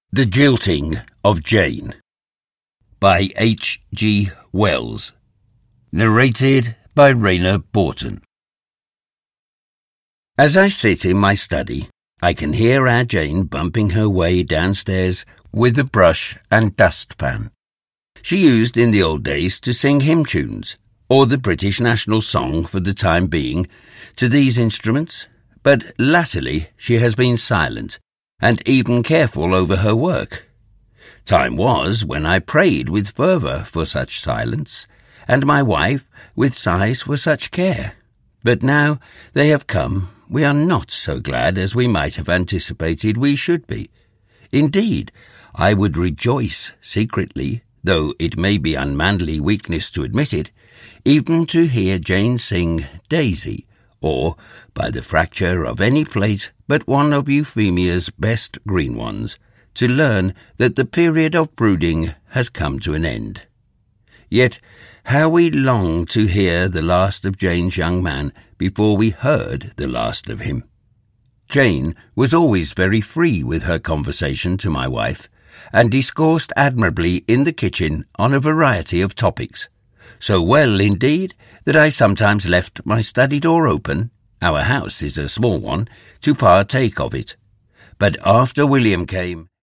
The Jilting of Jane by H. G. Wells. Narrated by Rayner Borton. As I sit in my study, I can hear our Jane bumping her way downstairs with a brush and dustpan. She used in the old days to sing hymn tunes, or the British national song for the time being, to these instruments, but latterly she has been silent, and even careful over her work. Time was when I prayed with fervour for such silence, and my wife with sighs for such care. But now they have come, we are not so glad as we might have anticipated we should be. Indeed, I would rejoice secretly, though it may be unmanly weakness to admit it, even to hear Jane sing Daisy, or, by the fracture of any plate but one of Euphemia's best green ones, to learn that the period of brooding has come to an end. Yet how we longed to hear the last of Jane's young man before we heard the last of him. Jane was always very free with her conversation to my wife, and discoursed admirably in the kitchen on a variety of topics, so well indeed that I sometimes left my study door open, our house is a small one, to partake of it. But after William came,